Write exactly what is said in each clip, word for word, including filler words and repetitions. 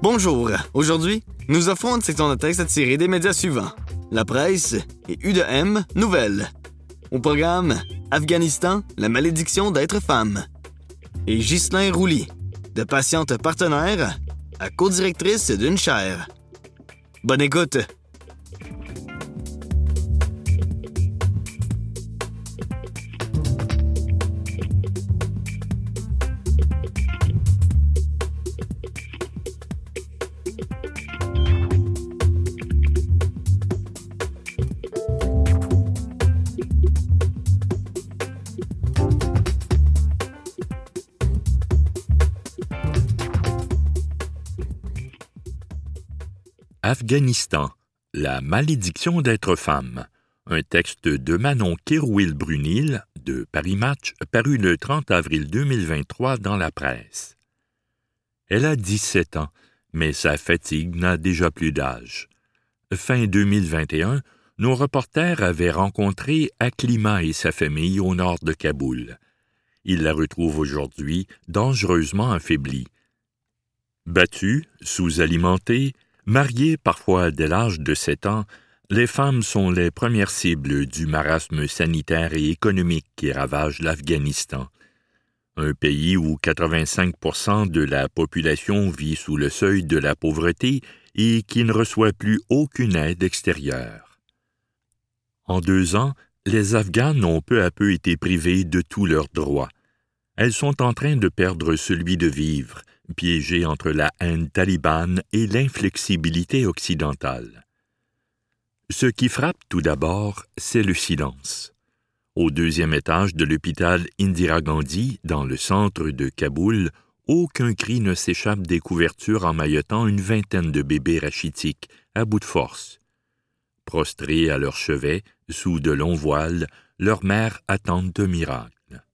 Bonjour, aujourd'hui, nous offrons une section de texte tirée des médias suivants. La presse et U de M, Nouvelles. Au programme, Afghanistan, la malédiction d'être femme. Et Ghislain Rouly, de patiente partenaire à co-directrice d'une chaire. Bonne écoute! Afghanistan, la malédiction d'être femme. Un texte de Manon Kérouil-Brunil de Paris Match, paru le trente avril deux mille vingt-trois dans la presse. Elle a dix-sept ans, mais sa fatigue n'a déjà plus d'âge. Fin deux mille vingt et un, nos reporters avaient rencontré Aklima et sa famille au nord de Kaboul. Ils la retrouvent aujourd'hui dangereusement affaiblie. Battue, sous-alimentée, mariées parfois dès l'âge de sept ans, les femmes sont les premières cibles du marasme sanitaire et économique qui ravage l'Afghanistan. Un pays où quatre-vingt-cinq pour cent de la population vit sous le seuil de la pauvreté et qui ne reçoit plus aucune aide extérieure. En deux ans, les Afghanes ont peu à peu été privées de tous leurs droits. Elles sont en train de perdre celui de vivre, piégées entre la haine talibane et l'inflexibilité occidentale. Ce qui frappe tout d'abord, c'est le silence. Au deuxième étage de l'hôpital Indira Gandhi, dans le centre de Kaboul, aucun cri ne s'échappe des couvertures emmaillotant une vingtaine de bébés rachitiques, à bout de force. Prostrés à leur chevet, sous de longs voiles, leurs mères attendent un miracle.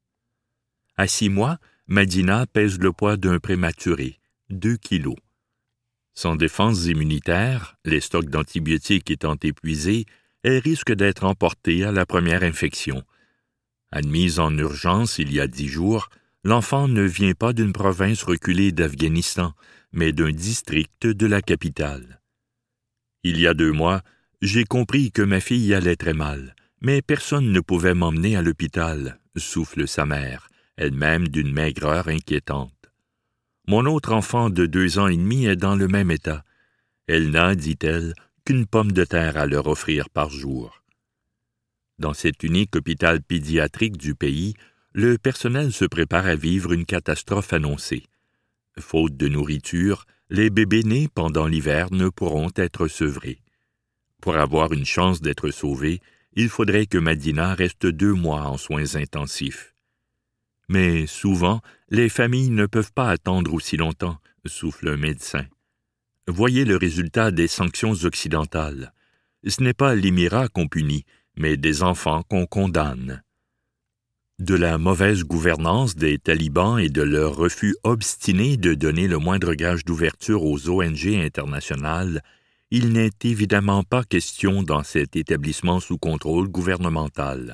À six mois, Madina pèse le poids d'un prématuré, deux kilos. Sans défense immunitaire, les stocks d'antibiotiques étant épuisés, elle risque d'être emportée à la première infection. Admise en urgence il y a dix jours, l'enfant ne vient pas d'une province reculée d'Afghanistan, mais d'un district de la capitale. Il y a deux mois, j'ai compris que ma fille allait très mal, mais personne ne pouvait m'emmener à l'hôpital, souffle sa mère, elle-même d'une maigreur inquiétante. Mon autre enfant de deux ans et demi est dans le même état. Elle n'a, dit-elle, qu'une pomme de terre à leur offrir par jour. Dans cet unique hôpital pédiatrique du pays, le personnel se prépare à vivre une catastrophe annoncée. Faute de nourriture, les bébés nés pendant l'hiver ne pourront être sevrés. Pour avoir une chance d'être sauvés, il faudrait que Madina reste deux mois en soins intensifs. Mais souvent, les familles ne peuvent pas attendre aussi longtemps, souffle un médecin. Voyez le résultat des sanctions occidentales. Ce n'est pas l'Émirat qu'on punit, mais des enfants qu'on condamne. De la mauvaise gouvernance des talibans et de leur refus obstiné de donner le moindre gage d'ouverture aux O N G internationales, il n'est évidemment pas question dans cet établissement sous contrôle gouvernemental.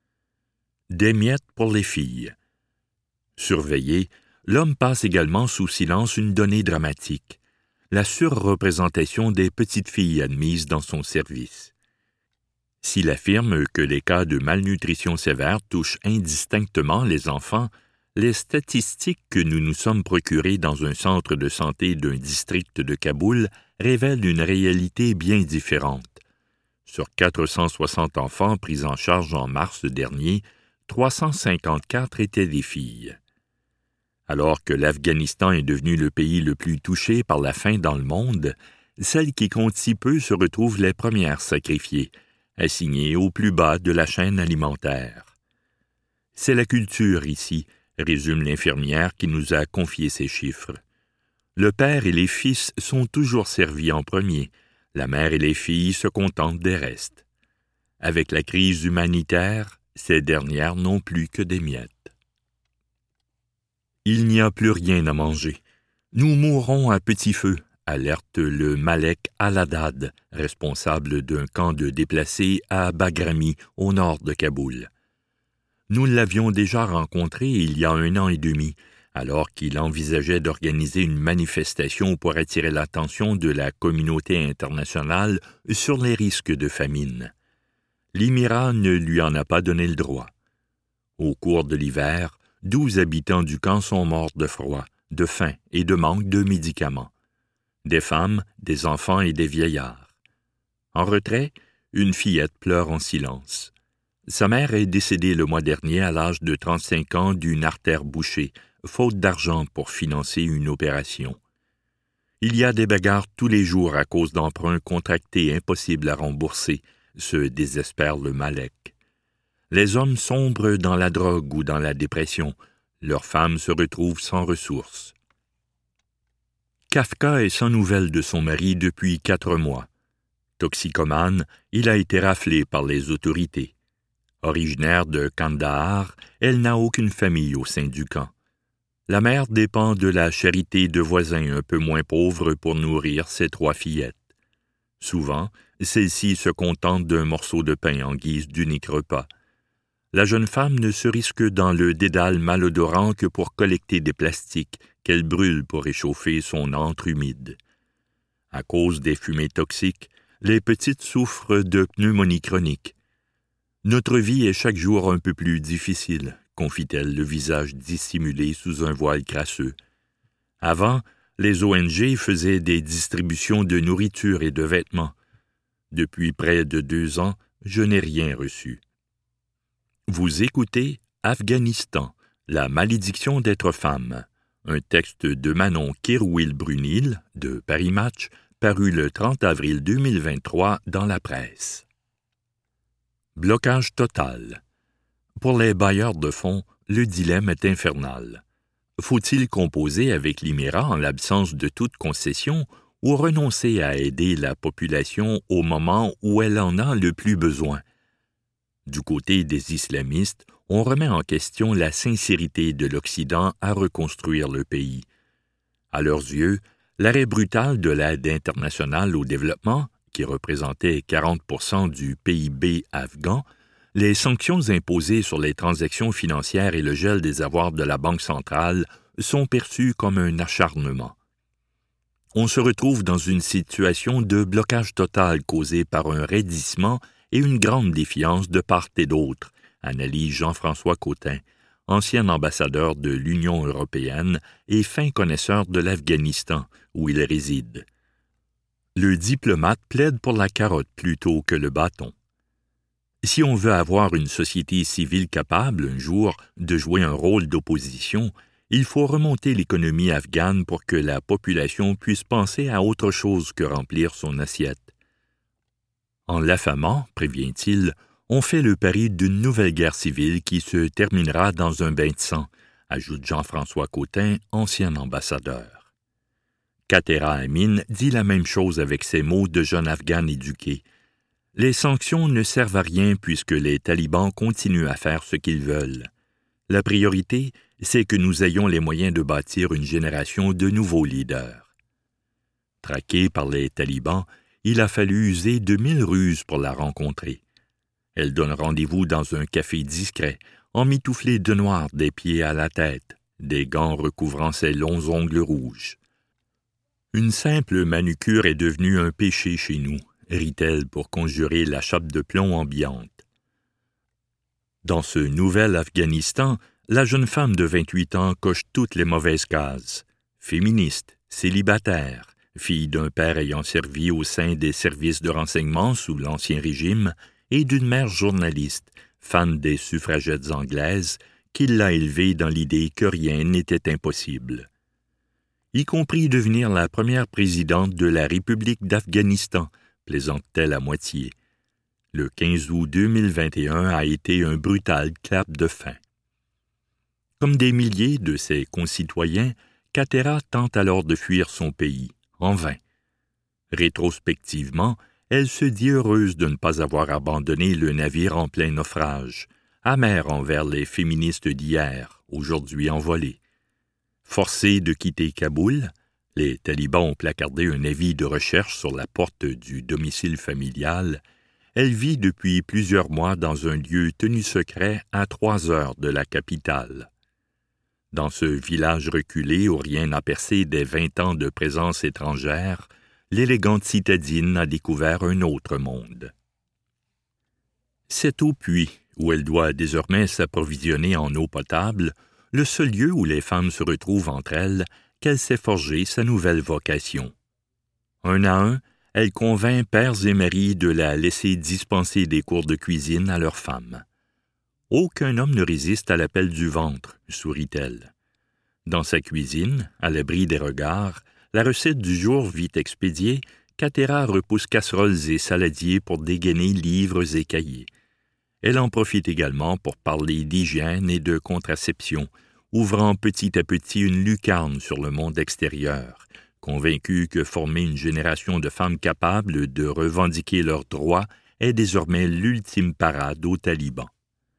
Des miettes pour les filles. Surveillé, l'homme passe également sous silence une donnée dramatique, la surreprésentation des petites filles admises dans son service. S'il affirme que les cas de malnutrition sévère touchent indistinctement les enfants, les statistiques que nous nous sommes procurées dans un centre de santé d'un district de Kaboul révèlent une réalité bien différente. Sur quatre cent soixante enfants pris en charge en mars dernier, trois cent cinquante-quatre étaient des filles. Alors que l'Afghanistan est devenu le pays le plus touché par la faim dans le monde, celles qui comptent si peu se retrouvent les premières sacrifiées, assignées au plus bas de la chaîne alimentaire. C'est la culture ici, résume l'infirmière qui nous a confié ces chiffres. Le père et les fils sont toujours servis en premier, la mère et les filles se contentent des restes. Avec la crise humanitaire, ces dernières n'ont plus que des miettes. Il n'y a plus rien à manger. Nous mourrons à petit feu, alerte le Malek Al-Haddad, responsable d'un camp de déplacés à Bagrami, au nord de Kaboul. Nous l'avions déjà rencontré il y a un an et demi, alors qu'il envisageait d'organiser une manifestation pour attirer l'attention de la communauté internationale sur les risques de famine. L'émirat ne lui en a pas donné le droit. Au cours de l'hiver, douze habitants du camp sont morts de froid, de faim et de manque de médicaments. Des femmes, des enfants et des vieillards. En retrait, une fillette pleure en silence. Sa mère est décédée le mois dernier à l'âge de trente-cinq ans d'une artère bouchée, faute d'argent pour financer une opération. Il y a des bagarres tous les jours à cause d'emprunts contractés impossibles à rembourser, se désespère le Malek. Les hommes sombrent dans la drogue ou dans la dépression. Leurs femmes se retrouvent sans ressources. Kafka est sans nouvelles de son mari depuis quatre mois. Toxicomane, il a été raflé par les autorités. Originaire de Kandahar, elle n'a aucune famille au sein du camp. La mère dépend de la charité de voisins un peu moins pauvres pour nourrir ses trois fillettes. Souvent, celle-ci se contente d'un morceau de pain en guise d'unique repas. La jeune femme ne se risque dans le dédale malodorant que pour collecter des plastiques qu'elle brûle pour réchauffer son antre humide. À cause des fumées toxiques, les petites souffrent de pneumonie chronique. « Notre vie est chaque jour un peu plus difficile », confie-t-elle, le visage dissimulé sous un voile crasseux. Avant, les O N G faisaient des distributions de nourriture et de vêtements. Depuis près de deux ans, je n'ai rien reçu. Vous écoutez Afghanistan, la malédiction d'être femme, un texte de Manon Kirwil-Brunil de Paris Match, paru le trente avril deux mille vingt-trois dans la presse. Blocage total. Pour les bailleurs de fonds, le dilemme est infernal. Faut-il composer avec l'Émirat en l'absence de toute concession ou renoncer à aider la population au moment où elle en a le plus besoin? Du côté des islamistes, on remet en question la sincérité de l'Occident à reconstruire le pays. À leurs yeux, l'arrêt brutal de l'aide internationale au développement, qui représentait quarante pour cent du P I B afghan, les sanctions imposées sur les transactions financières et le gel des avoirs de la Banque centrale sont perçus comme un acharnement. On se retrouve dans une situation de blocage total causé par un raidissement et une grande défiance de part et d'autre, analyse Jean-François Cotin, ancien ambassadeur de l'Union européenne et fin connaisseur de l'Afghanistan, où il réside. Le diplomate plaide pour la carotte plutôt que le bâton. Si on veut avoir une société civile capable, un jour, de jouer un rôle d'opposition, il faut remonter l'économie afghane pour que la population puisse penser à autre chose que remplir son assiette. En l'affamant, prévient-il, on fait le pari d'une nouvelle guerre civile qui se terminera dans un bain de sang, ajoute Jean-François Cotin, ancien ambassadeur. Khatera Amin dit la même chose avec ses mots de jeune Afghan éduqué. Les sanctions ne servent à rien puisque les talibans continuent à faire ce qu'ils veulent. La priorité, c'est que nous ayons les moyens de bâtir une génération de nouveaux leaders. Traqué par les talibans, il a fallu user de mille ruses pour la rencontrer. Elle donne rendez-vous dans un café discret, emmitouflée de noir des pieds à la tête, des gants recouvrant ses longs ongles rouges. Une simple manucure est devenue un péché chez nous, rit-elle pour conjurer la chape de plomb ambiante. Dans ce nouvel Afghanistan, la jeune femme de vingt-huit ans coche toutes les mauvaises cases. Féministe, célibataire, fille d'un père ayant servi au sein des services de renseignement sous l'Ancien Régime et d'une mère journaliste, fan des suffragettes anglaises, qui l'a élevée dans l'idée que rien n'était impossible. Y compris devenir la première présidente de la République d'Afghanistan, plaisante-t-elle à moitié. Le quinze août deux mille vingt et un a été un brutal clap de fin. Comme des milliers de ses concitoyens, Khatera tente alors de fuir son pays, en vain. Rétrospectivement, elle se dit heureuse de ne pas avoir abandonné le navire en plein naufrage, amère envers les féministes d'hier, aujourd'hui envolées. Forcée de quitter Kaboul, les talibans ont placardé un avis de recherche sur la porte du domicile familial. Elle vit depuis plusieurs mois dans un lieu tenu secret à trois heures de la capitale. Dans ce village reculé où rien n'a percé des vingt ans de présence étrangère, l'élégante citadine a découvert un autre monde. C'est au puits, où elle doit désormais s'approvisionner en eau potable, le seul lieu où les femmes se retrouvent entre elles, qu'elle s'est forgé sa nouvelle vocation. Un à un, elle convainc pères et maris de la laisser dispenser des cours de cuisine à leurs femmes. Aucun homme ne résiste à l'appel du ventre, sourit-elle. Dans sa cuisine, à l'abri des regards, la recette du jour vite expédiée, Katera repousse casseroles et saladiers pour dégainer livres et cahiers. Elle en profite également pour parler d'hygiène et de contraception, ouvrant petit à petit une lucarne sur le monde extérieur, convaincue que former une génération de femmes capables de revendiquer leurs droits est désormais l'ultime parade aux talibans.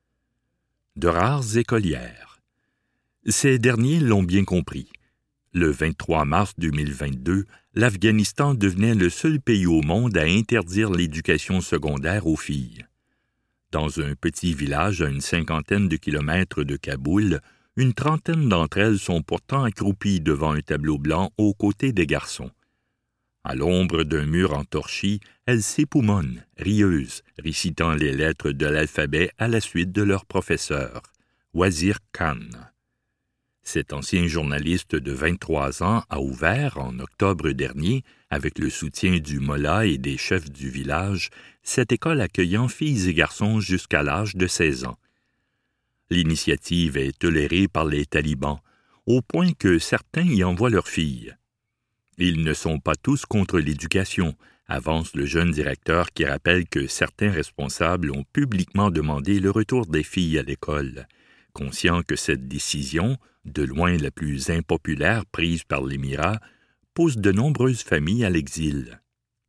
De rares écolières. Ces derniers l'ont bien compris. Le vingt-trois mars deux mille vingt-deux, l'Afghanistan devenait le seul pays au monde à interdire l'éducation secondaire aux filles. Dans un petit village à une cinquantaine de kilomètres de Kaboul, une trentaine d'entre elles sont pourtant accroupies devant un tableau blanc aux côtés des garçons. À l'ombre d'un mur entorchi, elles s'époumonnent, rieuses, récitant les lettres de l'alphabet à la suite de leur professeur, Wazir Khan. Cet ancien journaliste de vingt-trois ans a ouvert, en octobre dernier, avec le soutien du mollah et des chefs du village, cette école accueillant filles et garçons jusqu'à l'âge de seize ans. L'initiative est tolérée par les talibans, au point que certains y envoient leurs filles. Ils ne sont pas tous contre l'éducation, avance le jeune directeur qui rappelle que certains responsables ont publiquement demandé le retour des filles à l'école, conscient que cette décision, de loin la plus impopulaire prise par l'Émirat, pousse de nombreuses familles à l'exil.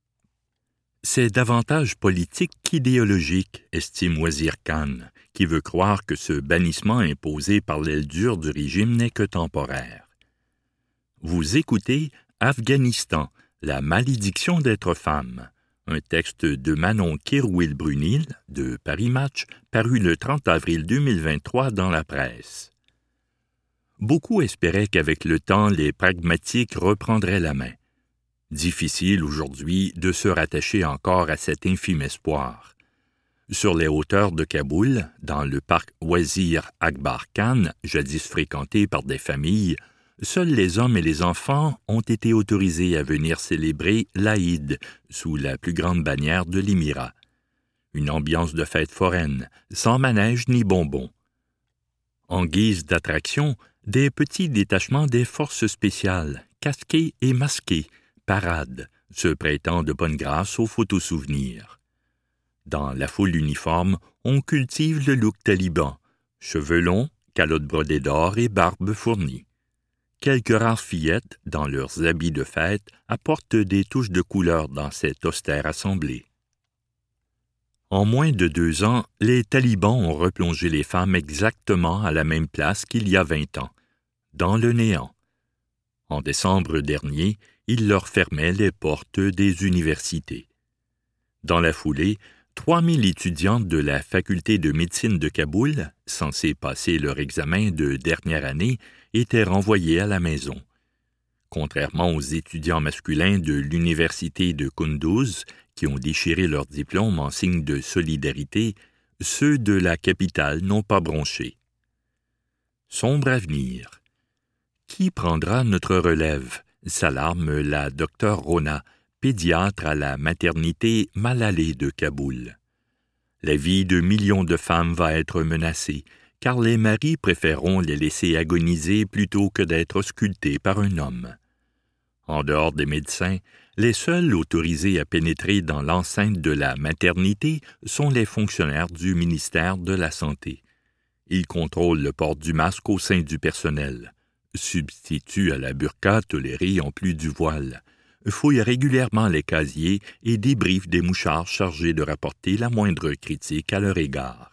C'est davantage politique qu'idéologique, estime Wazir Khan, qui veut croire que ce bannissement imposé par l'aile dure du régime n'est que temporaire. Vous écoutez Afghanistan, la malédiction d'être femme, un texte de Manon Kirwil-Brunil de Paris Match, paru le trente avril deux mille vingt-trois dans la presse. Beaucoup espéraient qu'avec le temps, les pragmatiques reprendraient la main. Difficile aujourd'hui de se rattacher encore à cet infime espoir. Sur les hauteurs de Kaboul, dans le parc Wazir Akbar Khan, jadis fréquenté par des familles, seuls les hommes et les enfants ont été autorisés à venir célébrer l'Aïd sous la plus grande bannière de l'Émirat. Une ambiance de fête foraine, sans manège ni bonbons. En guise d'attraction, des petits détachements des forces spéciales, casqués et masqués, paradent, se prêtant de bonne grâce aux photosouvenirs. Dans la foule uniforme, on cultive le look taliban, cheveux longs, calottes brodées d'or et barbe fournie. Quelques rares fillettes, dans leurs habits de fête, apportent des touches de couleur dans cette austère assemblée. En moins de deux ans, les talibans ont replongé les femmes exactement à la même place qu'il y a vingt ans, dans le néant. En décembre dernier, ils leur fermaient les portes des universités. Dans la foulée, trois mille étudiantes de la faculté de médecine de Kaboul, censées passer leur examen de dernière année, étaient renvoyées à la maison. Contrairement aux étudiants masculins de l'université de Kunduz, qui ont déchiré leur diplôme en signe de solidarité, ceux de la capitale n'ont pas bronché. Sombre avenir. Qui prendra notre relève? S'alarme la docteure Rona, pédiatre à la maternité Malalé de Kaboul. La vie de millions de femmes va être menacée, car les maris préféreront les laisser agoniser plutôt que d'être sculptés par un homme. En dehors des médecins, les seuls autorisés à pénétrer dans l'enceinte de la maternité sont les fonctionnaires du ministère de la Santé. Ils contrôlent le port du masque au sein du personnel, substituent à la burqa tolérée en plus du voile, fouillent régulièrement les casiers et débriefent des mouchards chargés de rapporter la moindre critique à leur égard.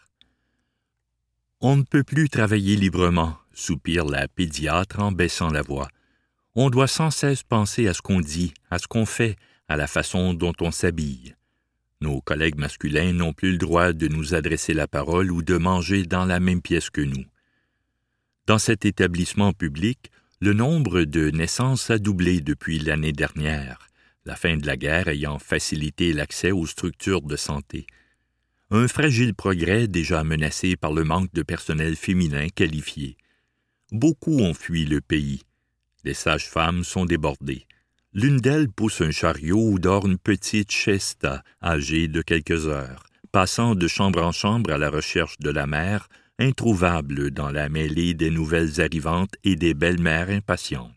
On ne peut plus travailler librement, soupire la pédiatre en baissant la voix. On doit sans cesse penser à ce qu'on dit, à ce qu'on fait, à la façon dont on s'habille. Nos collègues masculins n'ont plus le droit de nous adresser la parole ou de manger dans la même pièce que nous. Dans cet établissement public, le nombre de naissances a doublé depuis l'année dernière, la fin de la guerre ayant facilité l'accès aux structures de santé. Un fragile progrès déjà menacé par le manque de personnel féminin qualifié. Beaucoup ont fui le pays. Les sages-femmes sont débordées. L'une d'elles pousse un chariot où dort une petite Chesta, âgée de quelques heures, passant de chambre en chambre à la recherche de la mère, introuvable dans la mêlée des nouvelles arrivantes et des belles-mères impatientes.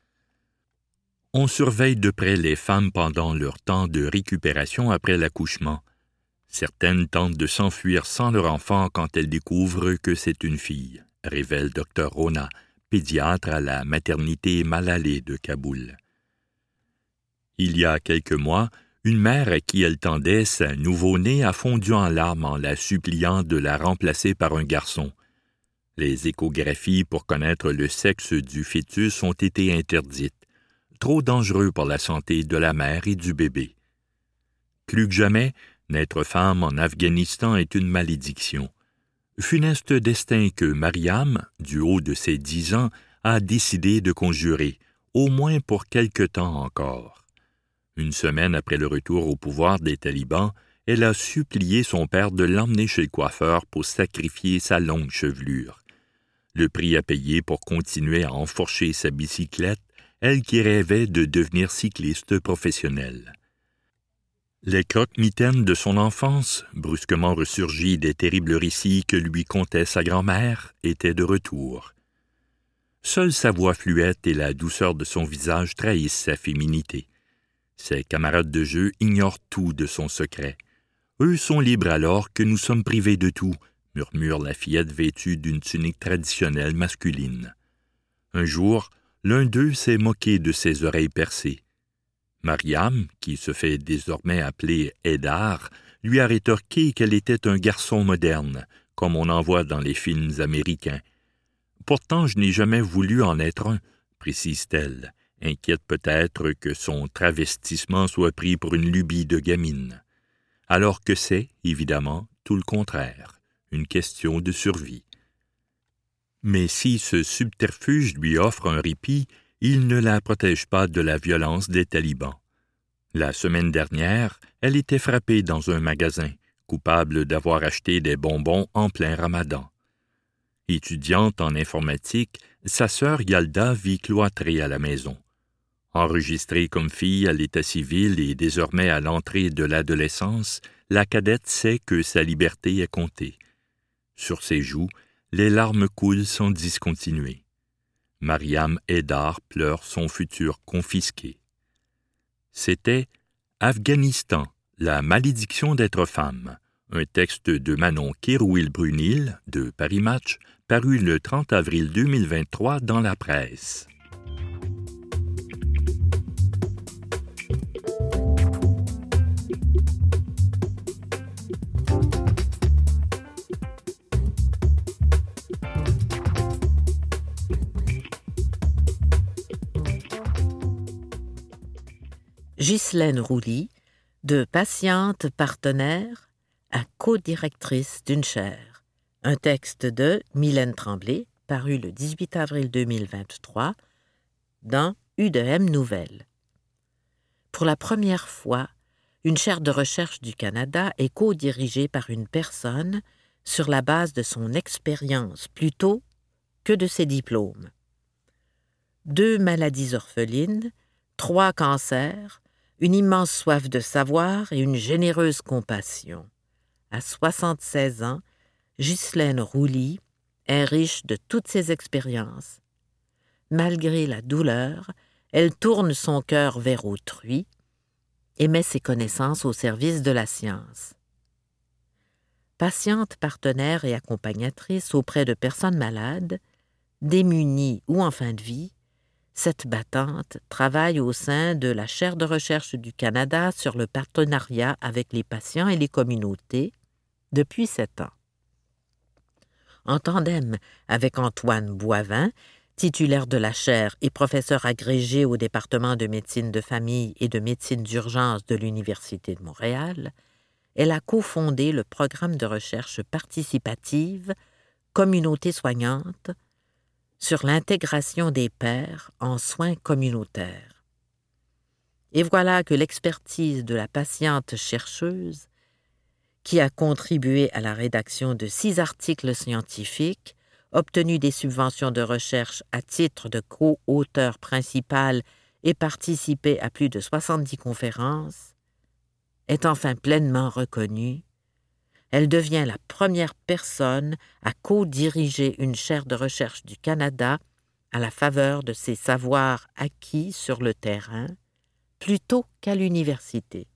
On surveille de près les femmes pendant leur temps de récupération après l'accouchement. Certaines tentent de s'enfuir sans leur enfant quand elles découvrent que c'est une fille, révèle docteur Rona, pédiatre à la maternité Malalé de Kaboul. Il y a quelques mois, une mère à qui elle tendait sa nouveau-née a fondu en larmes en la suppliant de la remplacer par un garçon. Les échographies pour connaître le sexe du fœtus ont été interdites, trop dangereux pour la santé de la mère et du bébé. Plus que jamais, naître femme en Afghanistan est une malédiction. Funeste destin que Mariam, du haut de ses dix ans, a décidé de conjurer, au moins pour quelque temps encore. Une semaine après le retour au pouvoir des talibans, elle a supplié son père de l'emmener chez le coiffeur pour sacrifier sa longue chevelure. Le prix à payer pour continuer à enfourcher sa bicyclette, elle qui rêvait de devenir cycliste professionnelle. Les croque-mitaines de son enfance, brusquement ressurgies des terribles récits que lui contait sa grand-mère, étaient de retour. Seule sa voix fluette et la douceur de son visage trahissent sa féminité. Ses camarades de jeu ignorent tout de son secret. Eux sont libres alors que nous sommes privés de tout, murmure la fillette vêtue d'une tunique traditionnelle masculine. Un jour, l'un d'eux s'est moqué de ses oreilles percées. Mariam, qui se fait désormais appeler Haidar, lui a rétorqué qu'elle était un garçon moderne, comme on en voit dans les films américains. « Pourtant, je n'ai jamais voulu en être un », précise-t-elle, inquiète peut-être que son travestissement soit pris pour une lubie de gamine. Alors que c'est, évidemment, tout le contraire, une question de survie. Mais si ce subterfuge lui offre un répit, il ne la protège pas de la violence des talibans. La semaine dernière, elle était frappée dans un magasin, coupable d'avoir acheté des bonbons en plein ramadan. Étudiante en informatique, sa sœur Yalda vit cloîtrée à la maison. Enregistrée comme fille à l'état civil et désormais à l'entrée de l'adolescence, la cadette sait que sa liberté est comptée. Sur ses joues, les larmes coulent sans discontinuer. Mariam Haidar pleure son futur confisqué. C'était Afghanistan, la malédiction d'être femme, un texte de Manon Kérouil-Brunil de Paris Match, paru le trente avril deux mille vingt-trois dans la presse. Ghislaine Rouly, de patiente partenaire à co-directrice d'une chaire. Un texte de Mylène Tremblay, paru le dix-huit avril deux mille vingt-trois, dans U de M Nouvelles. Pour la première fois, une chaire de recherche du Canada est co-dirigée par une personne sur la base de son expérience plutôt que de ses diplômes. Deux maladies orphelines, trois cancers, une immense soif de savoir et une généreuse compassion. À soixante-seize ans, Ghislaine Rouly est riche de toutes ses expériences. Malgré la douleur, elle tourne son cœur vers autrui et met ses connaissances au service de la science. Patiente partenaire et accompagnatrice auprès de personnes malades, démunies ou en fin de vie, cette battante travaille au sein de la chaire de recherche du Canada sur le partenariat avec les patients et les communautés depuis sept ans. En tandem avec Antoine Boivin, titulaire de la chaire et professeur agrégé au département de médecine de famille et de médecine d'urgence de l'Université de Montréal, elle a cofondé le programme de recherche participative Communauté soignante, sur l'intégration des pairs en soins communautaires. Et voilà que l'expertise de la patiente chercheuse, qui a contribué à la rédaction de six articles scientifiques, obtenu des subventions de recherche à titre de co-auteur principal et participé à plus de soixante-dix conférences, est enfin pleinement reconnue. Elle devient la première personne à co-diriger une chaire de recherche du Canada à la faveur de ses savoirs acquis sur le terrain, plutôt qu'à l'université.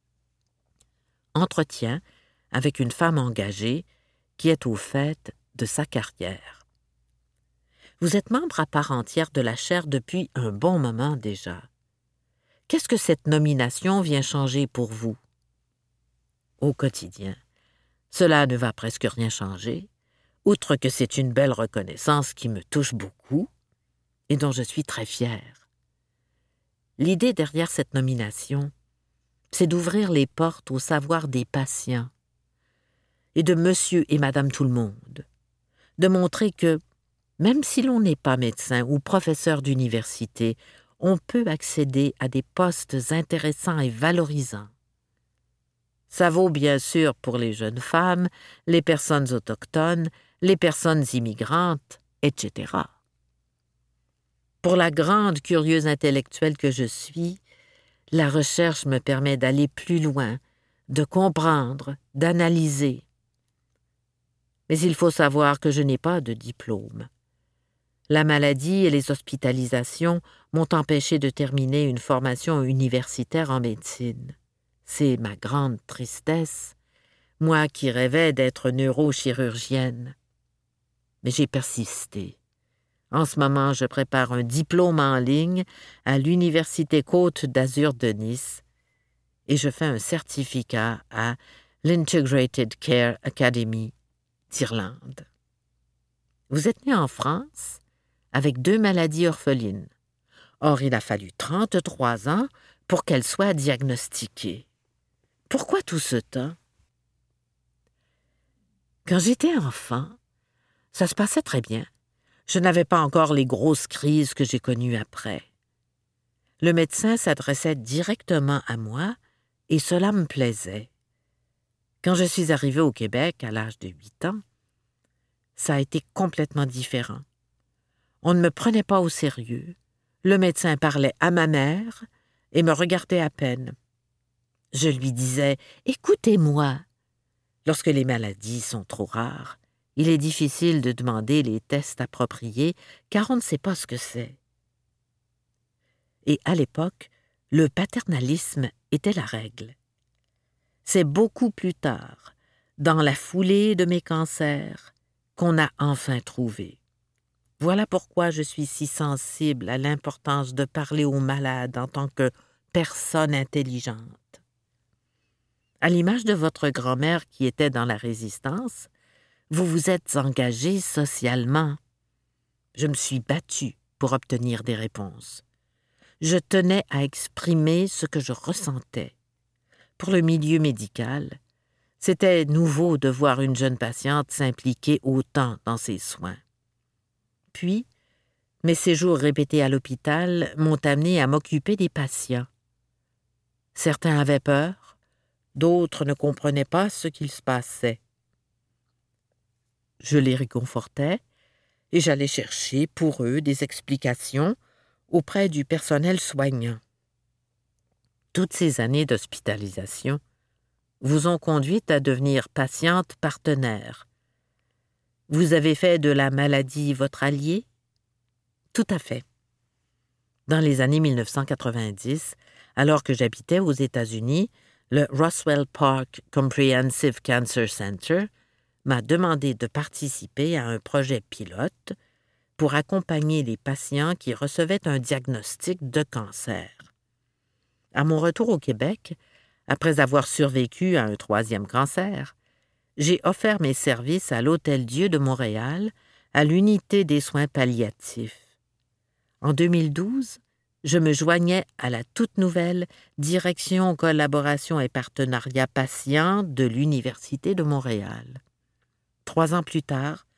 Entretien avec une femme engagée qui est au fait de sa carrière. Vous êtes membre à part entière de la chaire depuis un bon moment déjà. Qu'est-ce que cette nomination vient changer pour vous? Au quotidien, cela ne va presque rien changer, outre que c'est une belle reconnaissance qui me touche beaucoup et dont je suis très fière. L'idée derrière cette nomination, c'est d'ouvrir les portes au savoir des patients et de monsieur et madame tout le monde, de montrer que, même si l'on n'est pas médecin ou professeur d'université, on peut accéder à des postes intéressants et valorisants. Ça vaut bien sûr pour les jeunes femmes, les personnes autochtones, les personnes immigrantes, et cetera. Pour la grande curieuse intellectuelle que je suis, la recherche me permet d'aller plus loin, de comprendre, d'analyser. Mais il faut savoir que je n'ai pas de diplôme. La maladie et les hospitalisations m'ont empêché de terminer une formation universitaire en médecine. C'est ma grande tristesse, moi qui rêvais d'être neurochirurgienne. Mais j'ai persisté. En ce moment, je prépare un diplôme en ligne à l'Université Côte d'Azur de Nice et je fais un certificat à l'Integrated Care Academy d'Irlande. Vous êtes né en France avec deux maladies orphelines. Or, il a fallu trente-trois ans pour qu'elles soient diagnostiquées. Pourquoi tout ce temps? Quand j'étais enfant, ça se passait très bien. Je n'avais pas encore les grosses crises que j'ai connues après. Le médecin s'adressait directement à moi et cela me plaisait. Quand je suis arrivée au Québec à l'âge de huit ans, ça a été complètement différent. On ne me prenait pas au sérieux. Le médecin parlait à ma mère et me regardait à peine. Je lui disais « Écoutez-moi ». Lorsque les maladies sont trop rares, il est difficile de demander les tests appropriés car on ne sait pas ce que c'est. Et à l'époque, le paternalisme était la règle. C'est beaucoup plus tard, dans la foulée de mes cancers, qu'on a enfin trouvé. Voilà pourquoi je suis si sensible à l'importance de parler aux malades en tant que personne intelligente. À l'image de votre grand-mère qui était dans la Résistance, vous vous êtes engagé socialement. Je me suis battue pour obtenir des réponses. Je tenais à exprimer ce que je ressentais. Pour le milieu médical, c'était nouveau de voir une jeune patiente s'impliquer autant dans ses soins. Puis, mes séjours répétés à l'hôpital m'ont amené à m'occuper des patients. Certains avaient peur, d'autres ne comprenaient pas ce qu'il se passait. Je les réconfortais et j'allais chercher pour eux des explications auprès du personnel soignant. Toutes ces années d'hospitalisation vous ont conduite à devenir patiente partenaire. Vous avez fait de la maladie votre allié? Tout à fait. Dans les années mille neuf cent quatre-vingt-dix, alors que j'habitais aux États-Unis, le Roswell Park Comprehensive Cancer Center m'a demandé de participer à un projet pilote pour accompagner les patients qui recevaient un diagnostic de cancer. À mon retour au Québec, après avoir survécu à un troisième cancer, j'ai offert mes services à l'Hôtel-Dieu de Montréal, à l'unité des soins palliatifs. En deux mille douze, je me joignais à la toute nouvelle Direction collaboration et partenariat patient de l'Université de Montréal. Trois ans plus tard,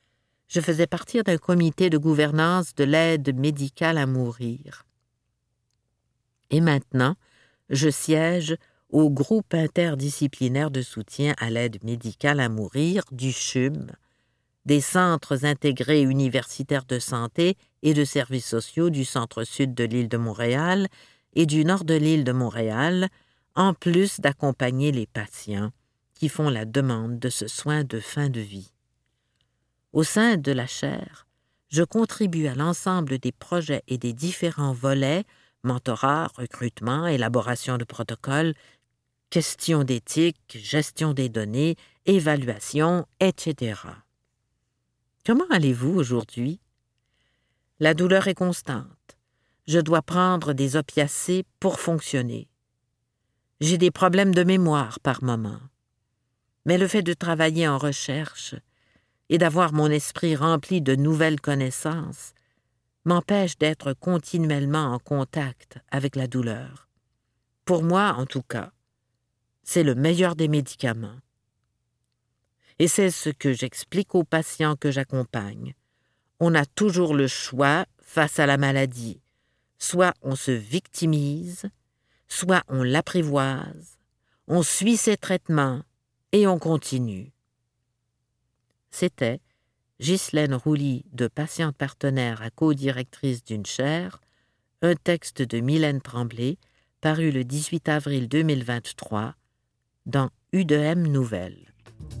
je faisais partie d'un comité de gouvernance de l'aide médicale à mourir. Et maintenant, je siège au groupe interdisciplinaire de soutien à l'aide médicale à mourir du C H U M, des centres intégrés universitaires de santé et de services sociaux du centre-sud de l'île de Montréal et du nord de l'île de Montréal, en plus d'accompagner les patients qui font la demande de ce soin de fin de vie. Au sein de la chaire, je contribue à l'ensemble des projets et des différents volets, mentorat, recrutement, élaboration de protocoles, questions d'éthique, gestion des données, évaluation, et cetera. Comment allez-vous aujourd'hui? La douleur est constante. Je dois prendre des opiacés pour fonctionner. J'ai des problèmes de mémoire par moment. Mais le fait de travailler en recherche et d'avoir mon esprit rempli de nouvelles connaissances m'empêche d'être continuellement en contact avec la douleur. Pour moi, en tout cas, c'est le meilleur des médicaments. Et c'est ce que j'explique aux patients que j'accompagne. On a toujours le choix face à la maladie. Soit on se victimise, soit on l'apprivoise, on suit ses traitements et on continue. C'était Ghislaine Rouly, de patiente partenaire à co-directrice d'une chaire, un texte de Mylène Tremblay, paru le dix-huit avril deux mille vingt-trois, dans U de M Nouvelles.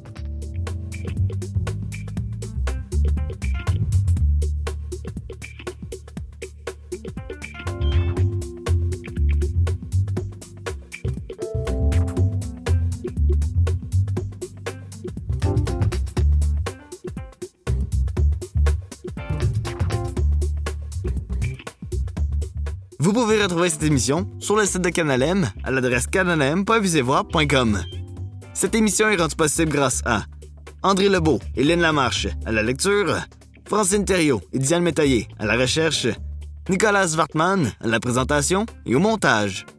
Vous pouvez retrouver cette émission sur le site de Canal M à l'adresse canalm point visevoir point com. Cette émission est rendue possible grâce à André Lebeau et Lynn Lamarche à la lecture, Francine Thériault et Diane Métaillé à la recherche, Nicolas Wartman à la présentation et au montage.